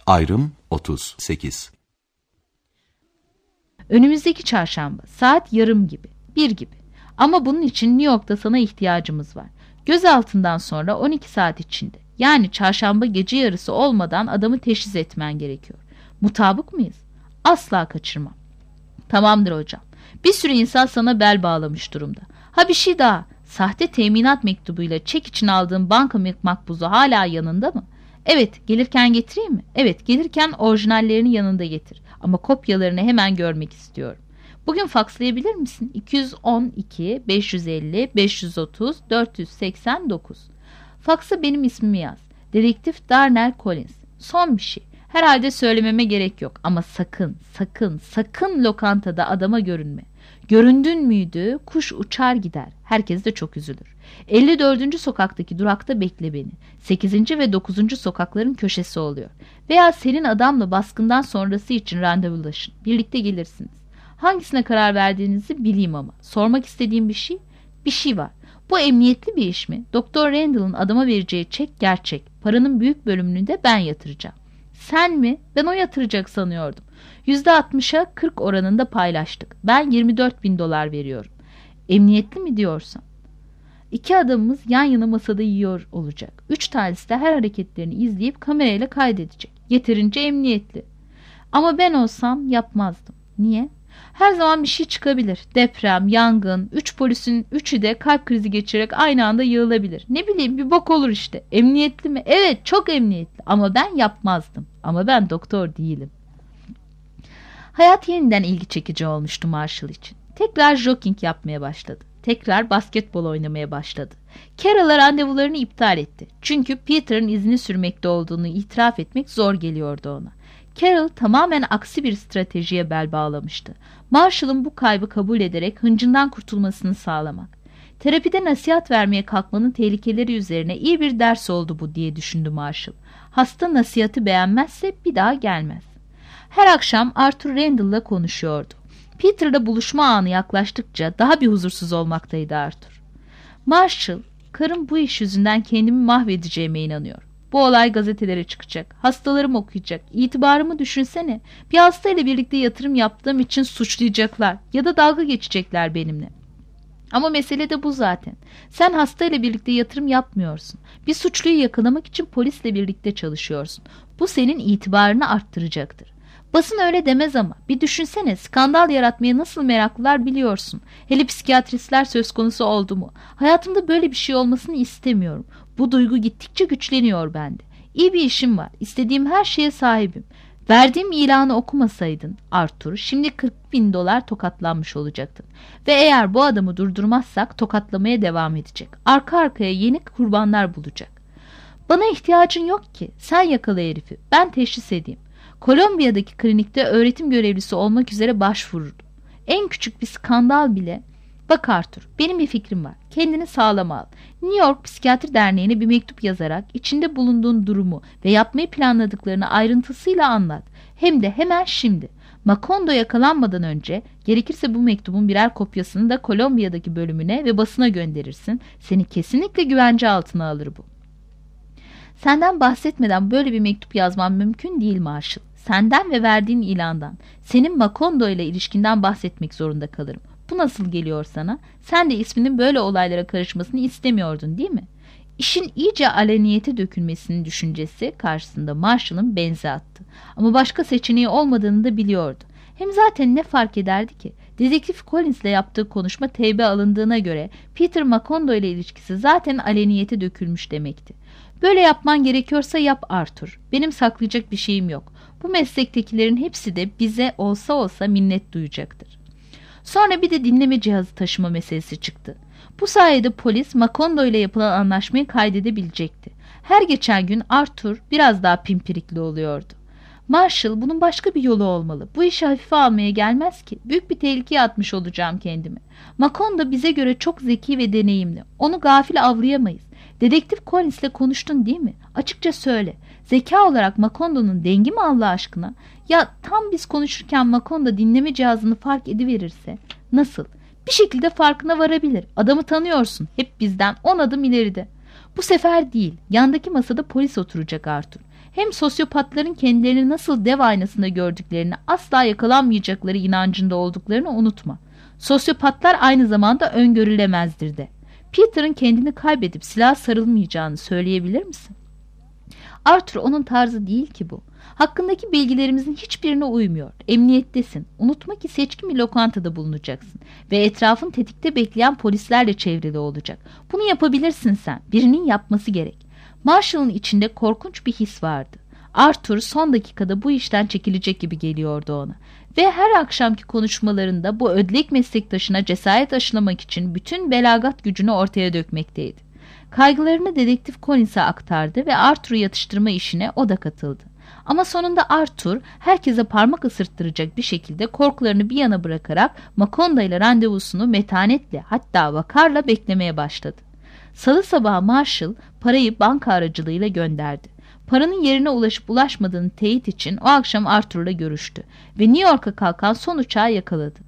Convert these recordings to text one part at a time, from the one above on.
Ayrım 38. Önümüzdeki çarşamba saat yarım gibi, 1 gibi. Ama bunun için New York'ta sana ihtiyacımız var. Gözaltından sonra 12 saat içinde. Yani çarşamba gece yarısı olmadan adamı teşhis etmen gerekiyor. Mutabık mıyız? Asla kaçırmam. Tamamdır hocam. Bir sürü insan sana bel bağlamış durumda. Ha bir şey daha. Sahte teminat mektubuyla çek için aldığın banka makbuzu hala yanında mı? Evet, gelirken getireyim mi? Evet, gelirken orijinallerini yanında getir. Ama kopyalarını hemen görmek istiyorum. Bugün fakslayabilir misin? 212 550 530 489. Faksa benim ismimi yaz. Dedektif Darnell Collins. Son bir şey. Herhalde söylememe gerek yok ama sakın, sakın, sakın lokantada adama görünme. Göründün müydü kuş uçar gider. Herkes de çok üzülür. 54. sokaktaki durakta bekle beni. 8. ve 9. sokakların köşesi oluyor. Veya senin adamla baskından sonrası için randevulaşın. Birlikte gelirsiniz. Hangisine karar verdiğinizi bileyim ama. Sormak istediğim bir şey var. Bu emniyetli bir iş mi? Doktor Randall'ın adama vereceği çek gerçek. Paranın büyük bölümünü de ben yatıracağım. Sen mi? Ben o yatıracak sanıyordum. %60'a 40 oranında paylaştık. Ben $24.000 veriyorum. Emniyetli mi diyorsan? 2 adamımız yan yana masada yiyor olacak. 3 tanesi de her hareketlerini izleyip kamerayla kaydedecek. Yeterince emniyetli. Ama ben olsam yapmazdım. Niye? Her zaman bir şey çıkabilir. Deprem, yangın, 3 polisin 3'ü de kalp krizi geçirerek aynı anda yığılabilir. Ne bileyim bir bok olur işte. Emniyetli mi? Evet, çok emniyetli. Ama ben yapmazdım. Ama ben doktor değilim. Hayat yeniden ilgi çekici olmuştu Marshall için. Tekrar jogging yapmaya başladı. Tekrar basketbol oynamaya başladı. Carol'a randevularını iptal etti. Çünkü Peter'ın izini sürmekte olduğunu itiraf etmek zor geliyordu ona. Carol tamamen aksi bir stratejiye bel bağlamıştı. Marshall'ın bu kaybı kabul ederek hıncından kurtulmasını sağlamak. Terapide nasihat vermeye kalkmanın tehlikeleri üzerine iyi bir ders oldu bu diye düşündü Marshall. Hasta nasihatı beğenmezse bir daha gelmez. Her akşam Arthur Randall'la konuşuyordu. Peter'la buluşma anı yaklaştıkça daha bir huzursuz olmaktaydı Arthur. Marshall, karım bu iş yüzünden kendimi mahvedeceğime inanıyor. Bu olay gazetelere çıkacak. Hastalarım okuyacak. İtibarımı düşünsene. Bir hastayla birlikte yatırım yaptığım için suçlayacaklar ya da dalga geçecekler benimle. Ama mesele de bu zaten. Sen hastayla birlikte yatırım yapmıyorsun. Bir suçluyu yakalamak için polisle birlikte çalışıyorsun. Bu senin itibarını arttıracaktır. Basın öyle demez ama bir düşünsene, skandal yaratmaya nasıl meraklılar biliyorsun. Hele psikiyatristler söz konusu oldu mu? Hayatımda böyle bir şey olmasını istemiyorum. Bu duygu gittikçe güçleniyor bende. İyi bir işim var. İstediğim her şeye sahibim. Verdiğim ilanı okumasaydın Arthur, şimdi $40.000 tokatlanmış olacaktın. Ve eğer bu adamı durdurmazsak tokatlamaya devam edecek. Arka arkaya yeni kurbanlar bulacak. Bana ihtiyacın yok ki. Sen yakala herifi. Ben teşhis edeyim. Kolombiya'daki klinikte öğretim görevlisi olmak üzere başvururdum. En küçük bir skandal bile... Bak Arthur, benim bir fikrim var. Kendini sağlama al. New York Psikiyatri Derneği'ne bir mektup yazarak içinde bulunduğun durumu ve yapmayı planladıklarını ayrıntısıyla anlat. Hem de hemen şimdi. Macondo yakalanmadan önce gerekirse bu mektubun birer kopyasını da Kolombiya'daki bölümüne ve basına gönderirsin. Seni kesinlikle güvence altına alır bu. Senden bahsetmeden böyle bir mektup yazmam mümkün değil Marshall. Senden ve verdiğin ilandan, senin Macondo ile ilişkinden bahsetmek zorunda kalırım. Bu nasıl geliyor sana? Sen de isminin böyle olaylara karışmasını istemiyordun değil mi? İşin iyice aleniyete dökülmesinin düşüncesi karşısında Marshall'ın benzi attı. Ama başka seçeneği olmadığını da biliyordu. Hem zaten ne fark ederdi ki? Dedektif Collins'le yaptığı konuşma teybe alındığına göre Peter Macondo ile ilişkisi zaten aleniyete dökülmüş demekti. Böyle yapman gerekiyorsa yap Arthur. Benim saklayacak bir şeyim yok. Bu meslektekilerin hepsi de bize olsa minnet duyacaktır. Sonra bir de dinleme cihazı taşıma meselesi çıktı. Bu sayede polis Macondo ile yapılan anlaşmayı kaydedebilecekti. Her geçen gün Arthur biraz daha pimpirikli oluyordu. Marshall, bunun başka bir yolu olmalı. Bu işi hafife almaya gelmez ki. Büyük bir tehlikeye atmış olacağım kendimi. Macondo bize göre çok zeki ve deneyimli. Onu gafil avlayamayız. Dedektif Collins'le konuştun değil mi? Açıkça söyle. Zeka olarak Macondo'nun dengi mi Allah aşkına? Ya tam biz konuşurken Macondo dinleme cihazını fark ediverirse? Nasıl? Bir şekilde farkına varabilir. Adamı tanıyorsun. Hep bizden 10 adım ileride. Bu sefer değil. Yandaki masada polis oturacak Arthur. Hem sosyopatların kendilerini nasıl dev aynasında gördüklerini, asla yakalanmayacakları inancında olduklarını unutma. Sosyopatlar aynı zamanda öngörülemezdir de. Peter'ın kendini kaybedip silaha sarılmayacağını söyleyebilir misin? Arthur, onun tarzı değil ki bu. Hakkındaki bilgilerimizin hiçbirine uymuyor. Emniyettesin. Unutma ki seçkin bir lokantada bulunacaksın. Ve etrafın tetikte bekleyen polislerle çevrili olacak. Bunu yapabilirsin sen. Birinin yapması gerek. Marshall'ın içinde korkunç bir his vardı. Arthur son dakikada bu işten çekilecek gibi geliyordu ona. Ve her akşamki konuşmalarında bu ödlek meslektaşına cesaret aşılamak için bütün belagat gücünü ortaya dökmekteydi. Kaygılarını dedektif Collins'e aktardı ve Arthur'u yatıştırma işine o da katıldı. Ama sonunda Arthur herkese parmak ısırttıracak bir şekilde korkularını bir yana bırakarak Macondo ile randevusunu metanetle, hatta vakarla beklemeye başladı. Salı sabahı Marshall parayı banka aracılığıyla gönderdi. Paranın yerine ulaşıp ulaşmadığını teyit için o akşam Arthur'la görüştü ve New York'a kalkan son uçağı yakaladı.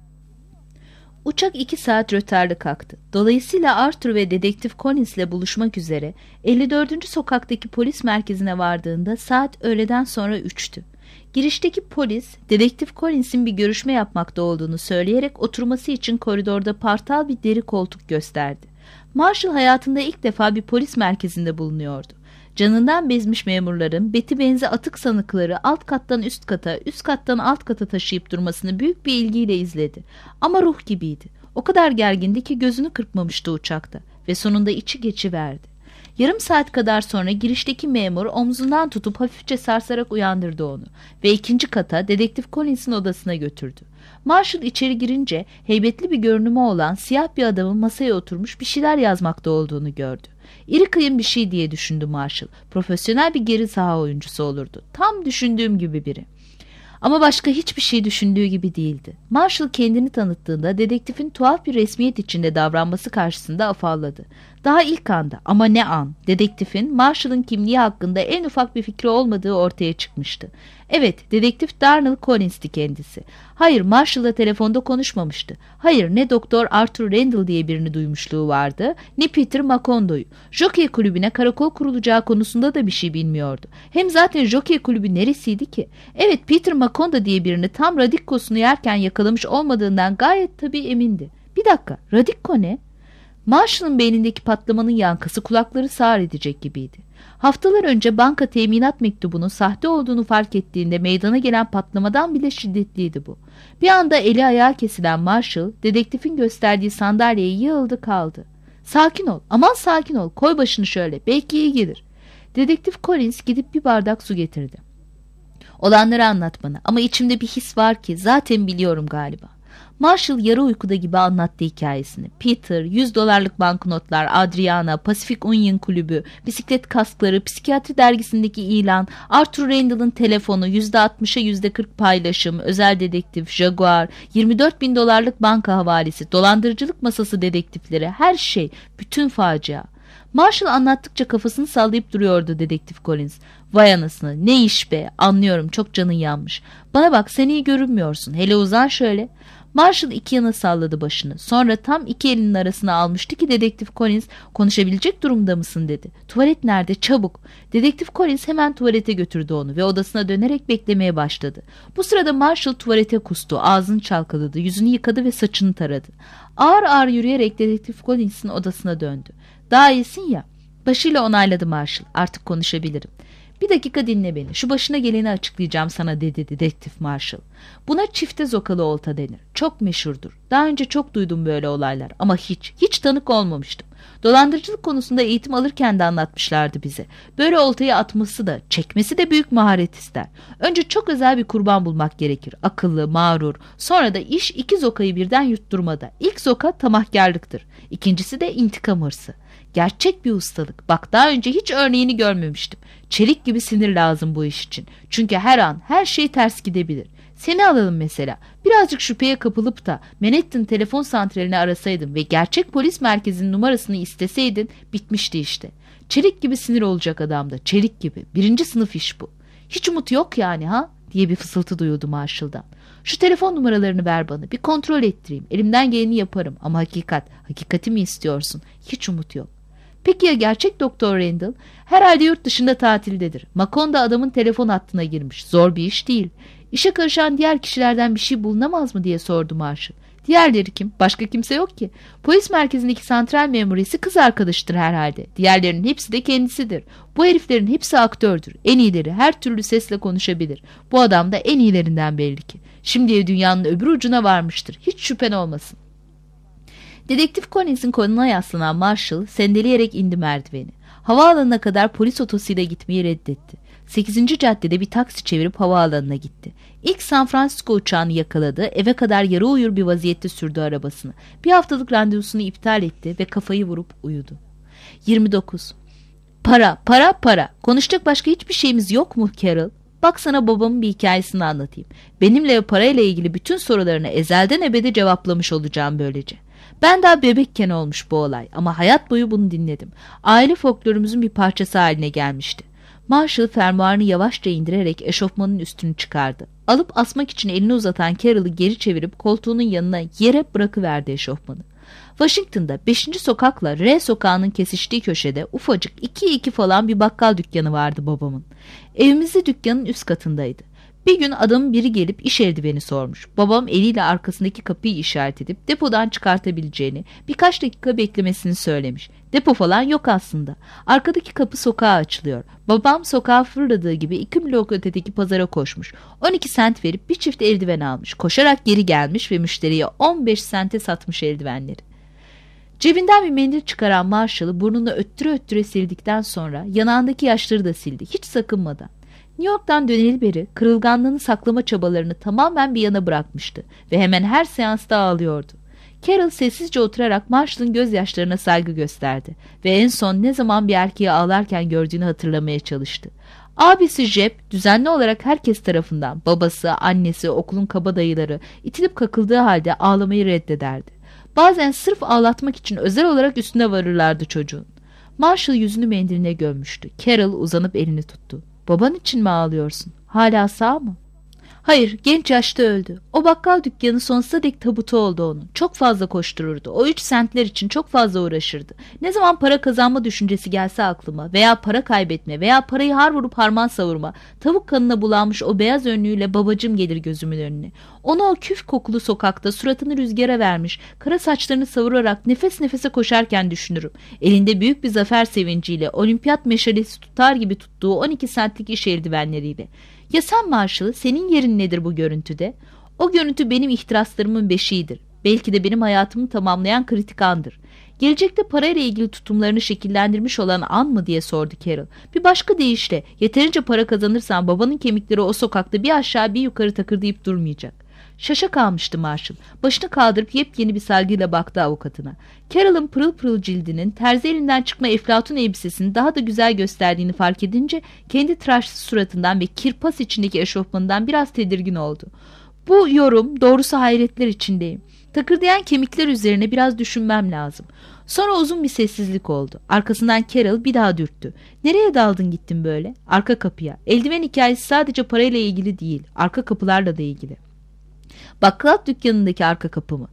Uçak 2 saat rötarlı kalktı. Dolayısıyla Arthur ve dedektif Collins ile buluşmak üzere 54. sokaktaki polis merkezine vardığında saat öğleden sonra 3'tü. Girişteki polis, dedektif Collins'in bir görüşme yapmakta olduğunu söyleyerek oturması için koridorda partal bir deri koltuk gösterdi. Marshall hayatında ilk defa bir polis merkezinde bulunuyordu. Canından bezmiş memurların beti benzi atık sanıkları alt kattan üst kata, üst kattan alt kata taşıyıp durmasını büyük bir ilgiyle izledi. Ama ruh gibiydi. O kadar gergindi ki gözünü kırpmamıştı uçakta ve sonunda içi geçiverdi. Yarım saat kadar sonra girişteki memur omzundan tutup hafifçe sarsarak uyandırdı onu ve 2. kata dedektif Collins'in odasına götürdü. Marshall içeri girince heybetli bir görünümü olan siyah bir adamın masaya oturmuş bir şeyler yazmakta olduğunu gördü. İri kıyım bir şey diye düşündü Marshall. Profesyonel bir geri saha oyuncusu olurdu. Tam düşündüğüm gibi biri. Ama başka hiçbir şey düşündüğü gibi değildi. Marshall kendini tanıttığında dedektifin tuhaf bir resmiyet içinde davranması karşısında afalladı. Daha ilk anda, ama ne an, dedektifin Marshall'ın kimliği hakkında en ufak bir fikri olmadığı ortaya çıkmıştı. Evet, dedektif Darnell Collins'ti kendisi. Hayır, Marshall'la telefonda konuşmamıştı. Hayır, ne Doktor Arthur Randall diye birini duymuşluğu vardı, ne Peter Macondo'yu. Jockey kulübüne karakol kurulacağı konusunda da bir şey bilmiyordu. Hem zaten Jockey kulübü neresiydi ki? Evet, Peter Macondo diye birini tam Radikkosunu yerken yakalamış olmadığından gayet tabii emindi. Bir dakika, Radikko ne? Marshall'ın beynindeki patlamanın yankısı kulakları sağır edecek gibiydi. Haftalar önce banka teminat mektubunun sahte olduğunu fark ettiğinde meydana gelen patlamadan bile şiddetliydi bu. Bir anda eli ayağı kesilen Marshall, dedektifin gösterdiği sandalyeye yığıldı kaldı. "Sakin ol, aman sakin ol, koy başını şöyle, belki iyi gelir." Dedektif Collins gidip bir bardak su getirdi. "Olanları anlat bana, ama içimde bir his var ki zaten biliyorum galiba." Marshall yarı uykuda gibi anlattı hikayesini. Peter, $100 banknotlar, Adriana, Pacific Union kulübü, bisiklet kaskları, psikiyatri dergisindeki ilan, Arthur Randall'ın telefonu, %60'a %40 paylaşım, özel dedektif, Jaguar, $24.000 banka havalesi, dolandırıcılık masası dedektifleri, her şey, bütün facia. Marshall anlattıkça kafasını sallayıp duruyordu dedektif Collins. "Vay anasını, ne iş be, anlıyorum, çok canın yanmış. Bana bak, sen iyi görünmüyorsun, hele uzan şöyle." Marshall iki yana salladı başını. Sonra tam iki elinin arasına almıştı ki dedektif Collins, "Konuşabilecek durumda mısın?" dedi. "Tuvalet nerede? Çabuk." Dedektif Collins hemen tuvalete götürdü onu ve odasına dönerek beklemeye başladı. Bu sırada Marshall tuvalete kustu, ağzını çalkaladı, yüzünü yıkadı ve saçını taradı. Ağır ağır yürüyerek dedektif Collins'in odasına döndü. "Daha iyisin ya." Başıyla onayladı Marshall. "Artık konuşabilirim." "Bir dakika dinle beni. Şu başına geleni açıklayacağım sana," dedi dedektif Marshall. "Buna çifte zokalı olta denir. Çok meşhurdur. Daha önce çok duydum böyle olaylar ama hiç tanık olmamıştım. Dolandırıcılık konusunda eğitim alırken de anlatmışlardı bize. Böyle oltayı atması da, çekmesi de büyük maharet ister. Önce çok özel bir kurban bulmak gerekir. Akıllı, mağrur. Sonra da iş 2 zokayı birden yutturmada. İlk zoka tamahkârlıktır. İkincisi de intikam hırsı. Gerçek bir ustalık. Bak, daha önce hiç örneğini görmemiştim. Çelik gibi sinir lazım bu iş için. Çünkü her an her şey ters gidebilir. Seni alalım mesela. Birazcık şüpheye kapılıp da Manhattan telefon santralini arasaydın ve gerçek polis merkezinin numarasını isteseydin, bitmişti işte. Çelik gibi sinir olacak adamda. Çelik gibi. 1. sınıf iş bu. Hiç umut yok yani ha?" diye bir fısıltı duyuldu Marshall'dan. "Şu telefon numaralarını ver bana. Bir kontrol ettireyim. Elimden geleni yaparım. Ama hakikati mi istiyorsun? Hiç umut yok." Peki ya gerçek Doktor Randall? Herhalde yurt dışında tatildedir. Makonda adamın telefon hattına girmiş. Zor bir iş değil. İşe karışan diğer kişilerden bir şey bulunamaz mı diye sordu Marshall. Diğerleri kim? Başka kimse yok ki. Polis merkezindeki santral memurisi kız arkadaşıdır herhalde. Diğerlerinin hepsi de kendisidir. Bu heriflerin hepsi aktördür. En iyileri her türlü sesle konuşabilir. Bu adam da en iyilerinden belli ki. Şimdiye dünyanın öbür ucuna varmıştır. Hiç şüphen olmasın. Dedektif Collins'in koluna yaslanan Marshall sendeleyerek indi merdiveni. Havaalanına kadar polis otosuyla gitmeyi reddetti. 8. caddede bir taksi çevirip havaalanına gitti. İlk San Francisco uçağını yakaladı, eve kadar yarı uyur bir vaziyette sürdü arabasını. Bir haftalık randevusunu iptal etti ve kafayı vurup uyudu. 29. Para. Konuşacak başka hiçbir şeyimiz yok mu Carol? Bak sana babamın bir hikayesini anlatayım. Benimle ve parayla ilgili bütün sorularını ezelden ebede cevaplamış olacağım böylece. Ben daha bebekken olmuş bu olay ama hayat boyu bunu dinledim. Aile folklorumuzun bir parçası haline gelmişti. Marshall fermuarını yavaşça indirerek eşofmanın üstünü çıkardı. Alıp asmak için elini uzatan Carol'ı geri çevirip koltuğunun yanına yere bırakıverdi eşofmanı. Washington'da 5. sokakla R sokağının kesiştiği köşede ufacık 2 falan bir bakkal dükkanı vardı babamın. Evimizde dükkanın üst katındaydı. Bir gün adamın biri gelip iş eldiveni sormuş. Babam eliyle arkasındaki kapıyı işaret edip depodan çıkartabileceğini, birkaç dakika beklemesini söylemiş. Depo falan yok aslında. Arkadaki kapı sokağa açılıyor. Babam sokağa fırladığı gibi 2 blok ötedeki pazara koşmuş. 12 sent verip bir çift eldiven almış. Koşarak geri gelmiş ve müşteriye 15 sente satmış eldivenleri. Cebinden bir mendil çıkaran Marshall'ı burnunu öttüre sildikten sonra yanağındaki yaşları da sildi. Hiç sakınmadan. New York'tan döneli beri kırılganlığını saklama çabalarını tamamen bir yana bırakmıştı ve hemen her seansta ağlıyordu. Carol sessizce oturarak Marshall'ın gözyaşlarına saygı gösterdi ve en son ne zaman bir erkeği ağlarken gördüğünü hatırlamaya çalıştı. Abisi Jeb düzenli olarak herkes tarafından babası, annesi, okulun kabadayıları itilip kakıldığı halde ağlamayı reddederdi. Bazen sırf ağlatmak için özel olarak üstüne varırlardı çocuğun. Marshall yüzünü mendiline gömmüştü. Carol uzanıp elini tuttu. Baban için mi ağlıyorsun? Hala sağ mı? Hayır, genç yaşta öldü. O bakkal dükkanı sonsuza dek tabutu oldu onun. Çok fazla koştururdu. O 3 sentler için çok fazla uğraşırdı. Ne zaman para kazanma düşüncesi gelse aklıma veya para kaybetme veya parayı har vurup harman savurma, tavuk kanına bulanmış o beyaz önlüğüyle babacım gelir gözümün önüne. Onu o küf kokulu sokakta suratını rüzgara vermiş, kara saçlarını savurarak nefes nefese koşarken düşünürüm. Elinde büyük bir zafer sevinciyle, olimpiyat meşalesi tutar gibi tuttuğu 12 centlik iş eldivenleriyle. Ya sen Marshall, senin yerin nedir bu görüntüde? O görüntü benim ihtiraslarımın beşiğidir. Belki de benim hayatımı tamamlayan kritik andır. Gelecekte parayla ilgili tutumlarını şekillendirmiş olan an mı diye sordu Carol. Bir başka deyişle, yeterince para kazanırsan babanın kemikleri o sokakta bir aşağı bir yukarı takırdayıp durmayacak. Şaşa kalmıştı Marshall. Başını kaldırıp yepyeni bir saygıyla baktı avukatına. Carol'ın pırıl pırıl cildinin terzi elinden çıkma eflatun elbisesini daha da güzel gösterdiğini fark edince kendi tıraşsız suratından ve kirpas içindeki eşofmanından biraz tedirgin oldu. Bu yorum doğrusu hayretler içindeyim. Takırdayan kemikler üzerine biraz düşünmem lazım. Sonra uzun bir sessizlik oldu. Arkasından Carol bir daha dürttü. Nereye daldın gittin böyle? Arka kapıya. Eldiven hikayesi sadece parayla ilgili değil, arka kapılarla da ilgili. Bakkal dükkanındaki arka kapı mı?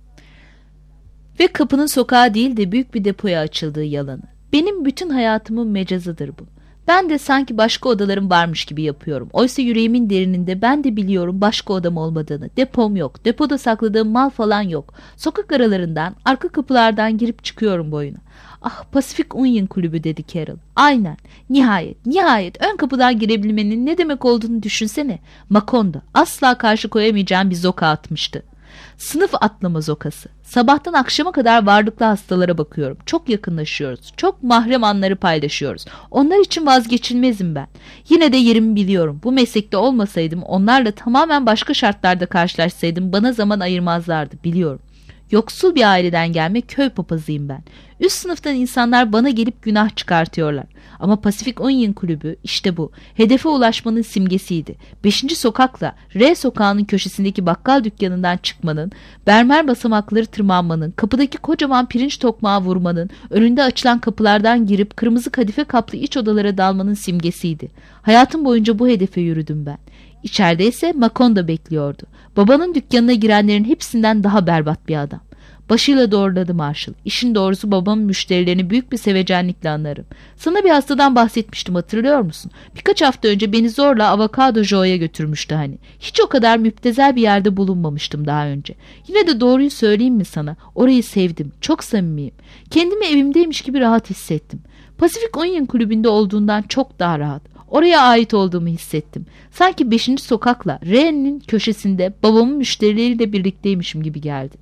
Ve kapının sokağa değil de büyük bir depoya açıldığı yalanı. Benim bütün hayatımın mecazıdır bu. Ben de sanki başka odalarım varmış gibi yapıyorum. Oysa yüreğimin derininde ben de biliyorum başka odam olmadığını. Depom yok. Depoda sakladığım mal falan yok. Sokak aralarından, arka kapılardan girip çıkıyorum boyuna. Ah, Pacific Union Kulübü dedi Carol. Aynen. Nihayet ön kapıdan girebilmenin ne demek olduğunu düşünsene. Makonda asla karşı koyamayacağım bir zoka atmıştı. Sınıf atlama zokası. Sabahtan akşama kadar varlıklı hastalara bakıyorum. Çok yakınlaşıyoruz. Çok mahrem anları paylaşıyoruz. Onlar için vazgeçilmezim ben. Yine de yerimi biliyorum. Bu meslekte olmasaydım, onlarla tamamen başka şartlarda karşılaşsaydım bana zaman ayırmazlardı, biliyorum. Yoksul bir aileden gelme köy papazıyım ben. Üst sınıftan insanlar bana gelip günah çıkartıyorlar. Ama Pacific Union Kulübü işte bu. Hedefe ulaşmanın simgesiydi. 5. sokakla R sokağının köşesindeki bakkal dükkanından çıkmanın, bermer basamakları tırmanmanın, kapıdaki kocaman pirinç tokmağı vurmanın, önünde açılan kapılardan girip kırmızı kadife kaplı iç odalara dalmanın simgesiydi. Hayatım boyunca bu hedefe yürüdüm ben. İçeride ise Makonda bekliyordu. Babanın dükkanına girenlerin hepsinden daha berbat bir adam. Başıyla doğruladı Marshall. İşin doğrusu babamın müşterilerini büyük bir sevecenlikle anlarım. Sana bir hastadan bahsetmiştim, hatırlıyor musun? Birkaç hafta önce beni zorla Avokado Joe'ya götürmüştü hani. Hiç o kadar müptezel bir yerde bulunmamıştım daha önce. Yine de doğruyu söyleyeyim mi sana? Orayı sevdim. Çok samimiyim. Kendimi evimdeymiş gibi rahat hissettim. Pacific Union Kulübü'nde olduğundan çok daha rahat. Oraya ait olduğumu hissettim. Sanki 5. sokakla R'nin köşesinde babamın müşterileriyle birlikteymişim gibi geldi.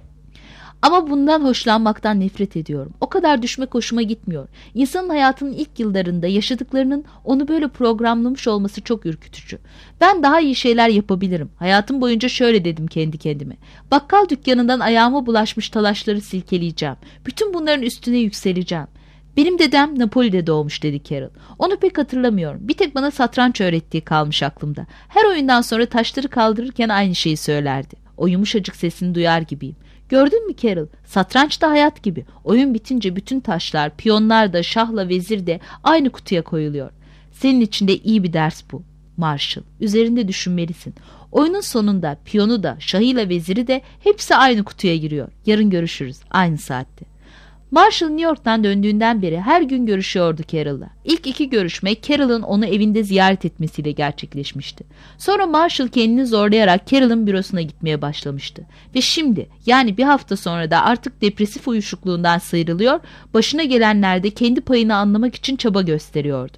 Ama bundan hoşlanmaktan nefret ediyorum. O kadar düşmek hoşuma gitmiyor. İnsanın hayatının ilk yıllarında yaşadıklarının onu böyle programlamış olması çok ürkütücü. Ben daha iyi şeyler yapabilirim. Hayatım boyunca şöyle dedim kendi kendime. Bakkal dükkanından ayağıma bulaşmış talaşları silkeleyeceğim. Bütün bunların üstüne yükseleceğim. Benim dedem Napoli'de doğmuş dedi Carol. Onu pek hatırlamıyorum. Bir tek bana satranç öğrettiği kalmış aklımda. Her oyundan sonra taşları kaldırırken aynı şeyi söylerdi. O yumuşacık sesini duyar gibiyim. Gördün mü Carol? Satranç da hayat gibi. Oyun bitince bütün taşlar, piyonlar da, şahla vezir de aynı kutuya koyuluyor. Senin için de iyi bir ders bu, Marshall. Üzerinde düşünmelisin. Oyunun sonunda piyonu da, şahıyla veziri de hepsi aynı kutuya giriyor. Yarın görüşürüz, aynı saatte. Marshall New York'tan döndüğünden beri her gün görüşüyordu Carol'la. İlk 2 görüşme Carol'ın onu evinde ziyaret etmesiyle gerçekleşmişti. Sonra Marshall kendini zorlayarak Carol'ın bürosuna gitmeye başlamıştı. Ve şimdi, yani bir hafta sonra da artık depresif uyuşukluğundan sıyrılıyor, başına gelenlerde kendi payını anlamak için çaba gösteriyordu.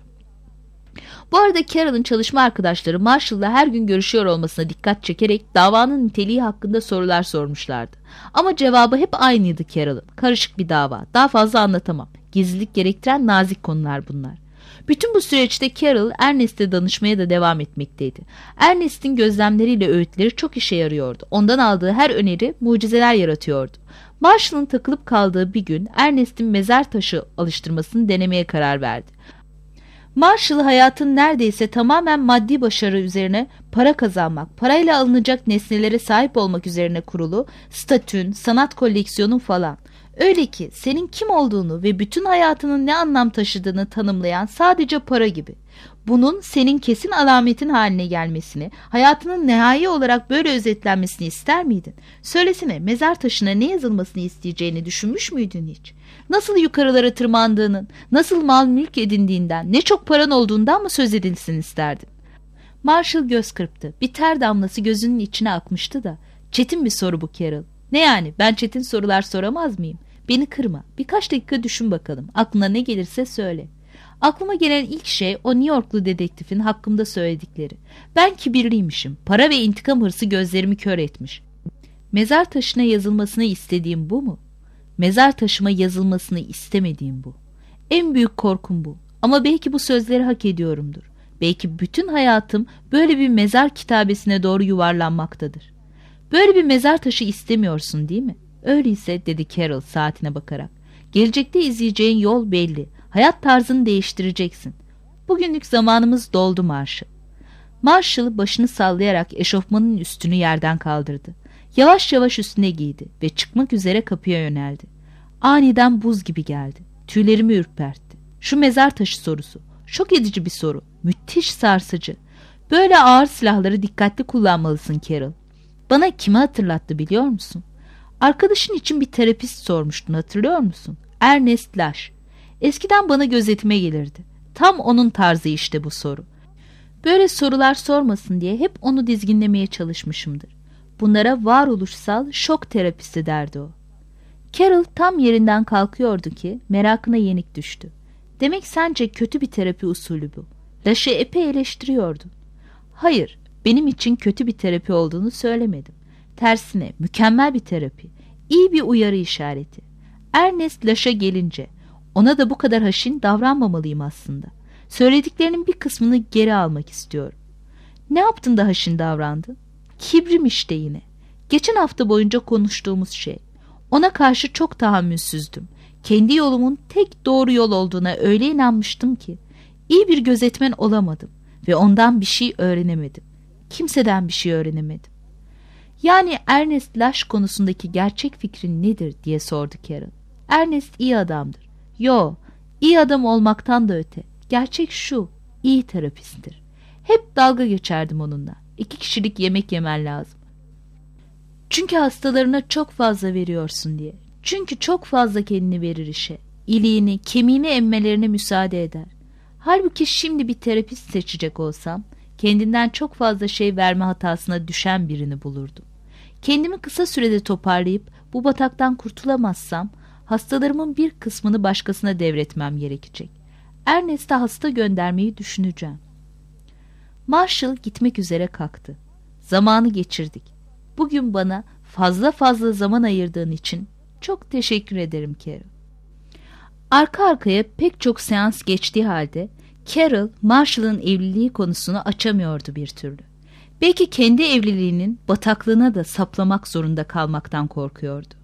Bu arada Carol'ın çalışma arkadaşları Marshall'la her gün görüşüyor olmasına dikkat çekerek davanın niteliği hakkında sorular sormuşlardı. Ama cevabı hep aynıydı Carol'ın. Karışık bir dava. Daha fazla anlatamam. Gizlilik gerektiren nazik konular bunlar. Bütün bu süreçte Carol Ernest'e danışmaya da devam etmekteydi. Ernest'in gözlemleriyle öğütleri çok işe yarıyordu. Ondan aldığı her öneri mucizeler yaratıyordu. Marshall'ın takılıp kaldığı bir gün Ernest'in mezar taşı alıştırmasını denemeye karar verdi. Marshall hayatın neredeyse tamamen maddi başarı üzerine, para kazanmak, parayla alınacak nesnelere sahip olmak üzerine kurulu, statün, sanat koleksiyonun falan. Öyle ki senin kim olduğunu ve bütün hayatının ne anlam taşıdığını tanımlayan sadece para gibi. Bunun senin kesin alametin haline gelmesini, hayatının nihai olarak böyle özetlenmesini ister miydin? Söylesene, mezar taşına ne yazılmasını isteyeceğini düşünmüş müydün hiç? Nasıl yukarılara tırmandığının, nasıl mal mülk edindiğinden, ne çok paran olduğundan mı söz edilsin isterdin? Marshall göz kırptı. Bir ter damlası gözünün içine akmıştı da. Çetin bir soru bu Carol. Ne yani, ben çetin sorular soramaz mıyım? Beni kırma. Birkaç dakika düşün bakalım. Aklına ne gelirse söyle. Aklıma gelen ilk şey o New Yorklu dedektifin hakkımda söyledikleri. Ben kibirliymişim. Para ve intikam hırsı gözlerimi kör etmiş. Mezar taşına yazılmasını istediğim bu mu? Mezar taşıma yazılmasını istemediğim bu. En büyük korkum bu. Ama belki bu sözleri hak ediyorumdur. Belki bütün hayatım böyle bir mezar kitabesine doğru yuvarlanmaktadır. Böyle bir mezar taşı istemiyorsun değil mi? Öyleyse dedi Carol saatine bakarak. Gelecekte izleyeceğin yol belli. Hayat tarzını değiştireceksin. Bugünlük zamanımız doldu Marshall. Marshall başını sallayarak eşofmanın üstünü yerden kaldırdı. Yavaş yavaş üstüne giydi ve çıkmak üzere kapıya yöneldi. Aniden buz gibi geldi. Tüylerimi ürpertti. Şu mezar taşı sorusu. Şok edici bir soru. Müthiş sarsıcı. Böyle ağır silahları dikkatli kullanmalısın Carol. Bana kimi hatırlattı biliyor musun? Arkadaşın için bir terapist sormuştun, hatırlıyor musun? Ernest Lash. Eskiden bana gözetime gelirdi. Tam onun tarzı işte bu soru. Böyle sorular sormasın diye hep onu dizginlemeye çalışmışımdır. Bunlara varoluşsal şok terapisi derdi o. Carol tam yerinden kalkıyordu ki merakına yenik düştü. Demek sence kötü bir terapi usulü bu. Lash'ı epey eleştiriyordun. Hayır, benim için kötü bir terapi olduğunu söylemedim. Tersine mükemmel bir terapi. İyi bir uyarı işareti. Ernest Lash'a gelince ona da bu kadar haşin davranmamalıyım aslında. Söylediklerinin bir kısmını geri almak istiyorum. Ne yaptın da haşin davrandın? Kibrim işte yine. Geçen hafta boyunca konuştuğumuz şey. Ona karşı çok tahammülsüzdüm. Kendi yolumun tek doğru yol olduğuna öyle inanmıştım ki. İyi bir gözetmen olamadım ve ondan bir şey öğrenemedim. Kimseden bir şey öğrenemedim. Yani Ernest Lash konusundaki gerçek fikrin nedir diye sordu Carol. Ernest iyi adamdır. Yo, iyi adam olmaktan da öte. Gerçek şu, iyi terapisttir. Hep dalga geçerdim onunla. 2 kişilik yemek yemen lazım. Çünkü hastalarına çok fazla veriyorsun diye. Çünkü çok fazla kendini verir işe. İliğini, kemiğini emmelerine müsaade eder. Halbuki şimdi bir terapist seçecek olsam, kendinden çok fazla şey verme hatasına düşen birini bulurdum. Kendimi kısa sürede toparlayıp bu bataktan kurtulamazsam, hastalarımın bir kısmını başkasına devretmem gerekecek. Ernest'e hasta göndermeyi düşüneceğim. Marshall gitmek üzere kalktı. Zamanı geçirdik. Bugün bana fazla zaman ayırdığın için çok teşekkür ederim Carol. Arka arkaya pek çok seans geçtiği halde Carol, Marshall'ın evliliği konusunu açamıyordu bir türlü. Belki kendi evliliğinin bataklığına da saplamak zorunda kalmaktan korkuyordu.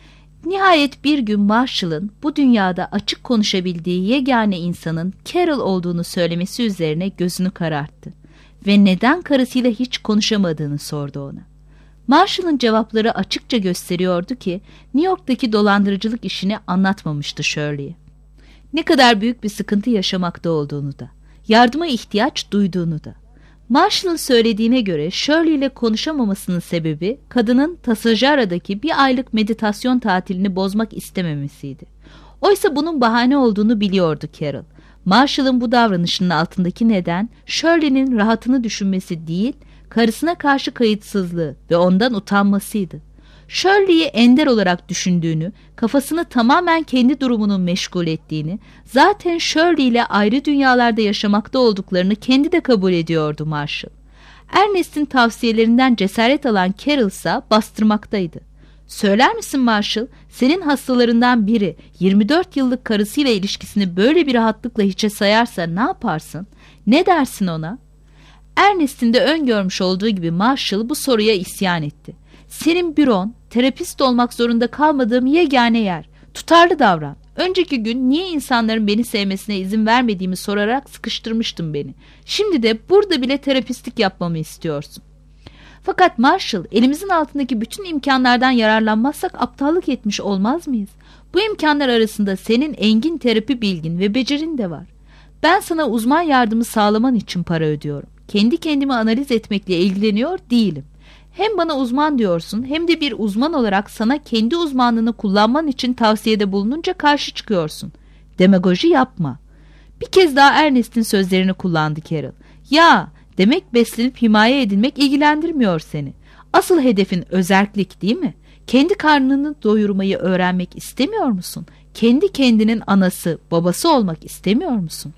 Nihayet bir gün Marshall'ın bu dünyada açık konuşabildiği yegane insanın Carol olduğunu söylemesi üzerine gözünü kararttı ve neden karısıyla hiç konuşamadığını sordu ona. Marshall'ın cevapları açıkça gösteriyordu ki New York'taki dolandırıcılık işini anlatmamıştı Shirley'e. Ne kadar büyük bir sıkıntı yaşamakta olduğunu da, yardıma ihtiyaç duyduğunu da. Marshall'ın söylediğine göre Shirley ile konuşamamasının sebebi kadının Tasajara'daki bir aylık meditasyon tatilini bozmak istememesiydi. Oysa bunun bahane olduğunu biliyordu Carol. Marshall'ın bu davranışının altındaki neden Shirley'nin rahatını düşünmesi değil, karısına karşı kayıtsızlığı ve ondan utanmasıydı. Shirley'i ender olarak düşündüğünü, kafasını tamamen kendi durumunun meşgul ettiğini, zaten Shirley ile ayrı dünyalarda yaşamakta olduklarını kendi de kabul ediyordu Marshall. Ernest'in tavsiyelerinden cesaret alan Carol ise bastırmaktaydı. "Söyler misin Marshall, senin hastalarından biri 24 yıllık karısıyla ilişkisini böyle bir rahatlıkla hiçe sayarsa ne yaparsın? Ne dersin ona?" Ernest'in de öngörmüş olduğu gibi Marshall bu soruya isyan etti. "Senin büron, terapist olmak zorunda kalmadığım yegane yer. Tutarlı davran. Önceki gün niye insanların beni sevmesine izin vermediğimi sorarak sıkıştırmıştın beni. Şimdi de burada bile terapistlik yapmamı istiyorsun." "Fakat Marshall, elimizin altındaki bütün imkanlardan yararlanmazsak aptallık etmiş olmaz mıyız? Bu imkanlar arasında senin engin terapi bilgin ve becerin de var. Ben sana uzman yardımı sağlaman için para ödüyorum. Kendi kendimi analiz etmekle ilgileniyor değilim. Hem bana uzman diyorsun hem de bir uzman olarak sana kendi uzmanlığını kullanman için tavsiyede bulununca karşı çıkıyorsun. Demagoji yapma." Bir kez daha Ernest'in sözlerini kullandı Carol. "Ya, demek beslenip himaye edilmek ilgilendirmiyor seni. Asıl hedefin özerklik değil mi? Kendi karnını doyurmayı öğrenmek istemiyor musun? Kendi kendinin anası, babası olmak istemiyor musun?"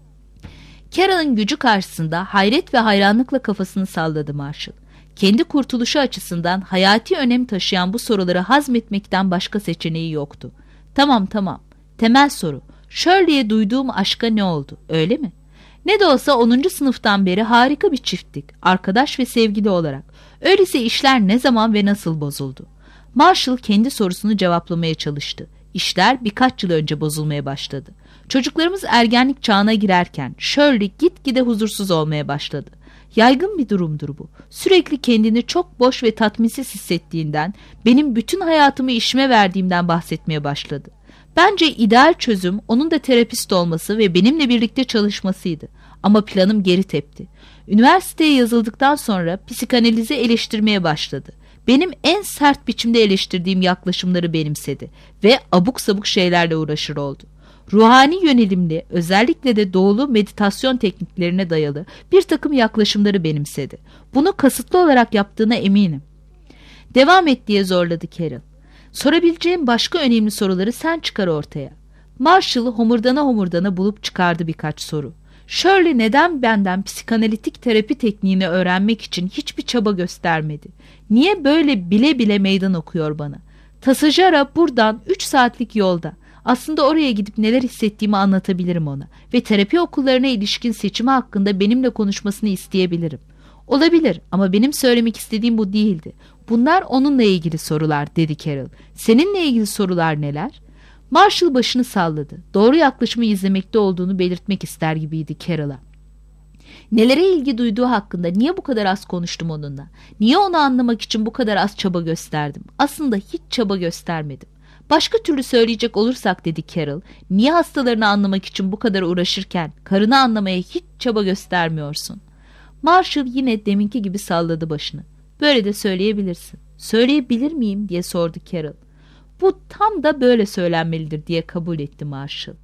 Carol'ın gücü karşısında hayret ve hayranlıkla kafasını salladı Marshall. Kendi kurtuluşu açısından hayati önem taşıyan bu soruları hazmetmekten başka seçeneği yoktu. Tamam. Temel soru. Shirley'e duyduğum aşka ne oldu, öyle mi? Ne de olsa 10. sınıftan beri harika bir çifttik, arkadaş ve sevgili olarak. Öyleyse işler ne zaman ve nasıl bozuldu? Marshall kendi sorusunu cevaplamaya çalıştı. İşler birkaç yıl önce bozulmaya başladı. Çocuklarımız ergenlik çağına girerken Shirley gitgide huzursuz olmaya başladı. Yaygın bir durumdur bu. Sürekli kendini çok boş ve tatminsiz hissettiğinden, benim bütün hayatımı işime verdiğimden bahsetmeye başladı. Bence ideal çözüm onun da terapist olması ve benimle birlikte çalışmasıydı. Ama planım geri tepti. Üniversiteye yazıldıktan sonra psikanalizi eleştirmeye başladı. Benim en sert biçimde eleştirdiğim yaklaşımları benimsedi ve abuk sabuk şeylerle uğraşır oldu. Ruhani yönelimli, özellikle de doğulu meditasyon tekniklerine dayalı bir takım yaklaşımları benimsedi. Bunu kasıtlı olarak yaptığına eminim. "Devam et," diye zorladı Carol. "Sorabileceğim başka önemli soruları sen çıkar ortaya." Marshall homurdana bulup çıkardı birkaç soru. "Shirley neden benden psikanalitik terapi tekniğini öğrenmek için hiçbir çaba göstermedi? Niye böyle bile bile meydan okuyor bana? Tasajara buradan 3 saatlik yolda. Aslında oraya gidip neler hissettiğimi anlatabilirim ona ve terapi okullarına ilişkin seçimi hakkında benimle konuşmasını isteyebilirim. Olabilir ama benim söylemek istediğim bu değildi. Bunlar onunla ilgili sorular," dedi Carol. "Seninle ilgili sorular neler?" Marshall başını salladı. Doğru yaklaşımı izlemekte olduğunu belirtmek ister gibiydi Carol'a. Nelere ilgi duyduğu hakkında niye bu kadar az konuştum onunla? Niye onu anlamak için bu kadar az çaba gösterdim? Aslında hiç çaba göstermedim. "Başka türlü söyleyecek olursak," dedi Carol, "niye hastalarını anlamak için bu kadar uğraşırken karını anlamaya hiç çaba göstermiyorsun?" Marshall yine deminki gibi salladı başını. "Böyle de söyleyebilirsin. Söyleyebilir miyim diye sordu Carol. Bu tam da böyle söylenmelidir diye kabul etti Marshall.